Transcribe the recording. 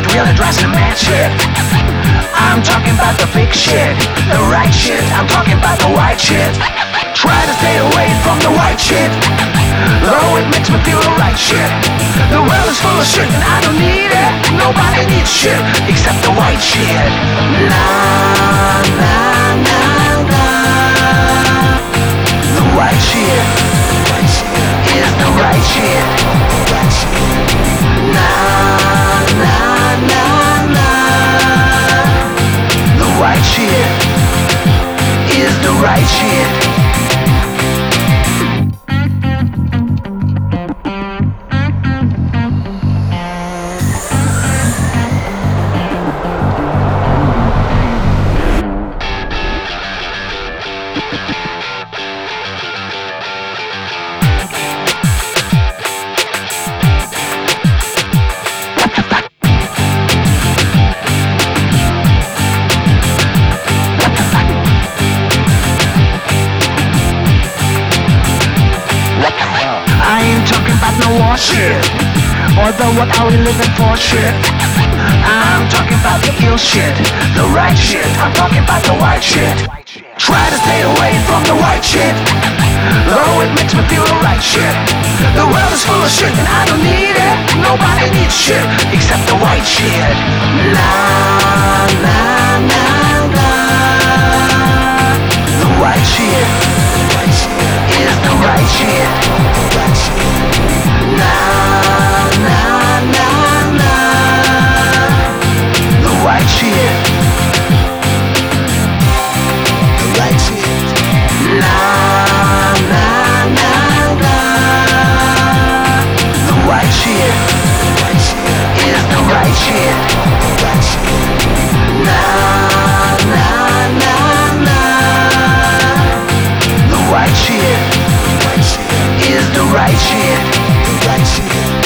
really drives me mad shit. I'm talking about the big shit, the right shit. I'm talking about the white shit. Try to stay away from the white shit, though it makes me feel the right shit. The world is full of shit and I don't need it. Nobody needs shit except the white shit. Nah, nah, nah, nah. The white shit is the right shit. Nah, nah, nah, nah. The white shit is the right shit. Shit, or the what are we living for shit. I'm talking about the ill shit, the right shit. I'm talking about the white shit. Try to stay away from the white shit, though it makes me feel the right shit. The world is full of shit and I don't need it. Nobody needs shit except the white shit. Nah, nah, nah, nah. The white shit is the right shit. Nah, nah, nah, nah. The white shit. The right shit. Nah, nah, nah, nah. The white shit is the right shit. Nah, nah, nah, nah. The white shit is the right shit. Right shit.